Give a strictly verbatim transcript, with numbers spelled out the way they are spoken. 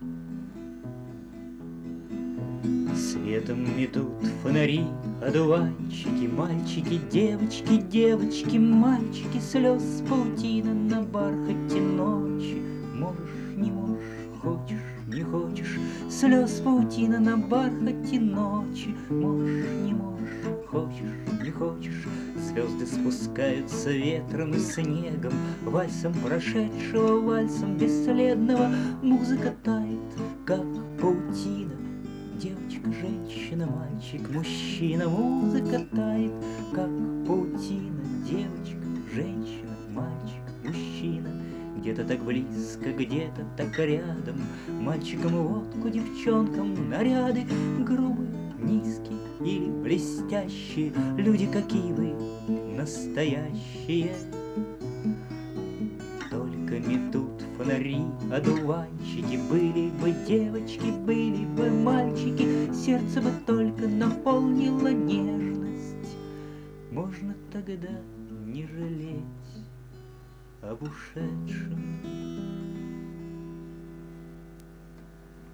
Светом метут фонари, одуванчики, мальчики, девочки, девочки, мальчики, слез паутина на бархате ночи. Можешь, не можешь, хочешь, не хочешь, слез паутина на бархате ночи. Можешь, не можешь, хочешь, не хочешь, звезды спускаются ветром и снегом, вальсом прошедшего, вальсом бесследного. Музыка тает, как паутина. Девочка, женщина, мальчик, мужчина. Музыка тает, как паутина. Девочка, женщина, мальчик, мужчина. Где-то так близко, где-то так рядом. Мальчикам водку, девчонкам наряды. Грубые, низкие или блестящие. Люди, какие вы настоящие. Только метут фонари, одуванчики. Были бы девочки, были бы мальчики, сердце бы только наполнила нежность. Можно тогда не жалеть об ушедшем.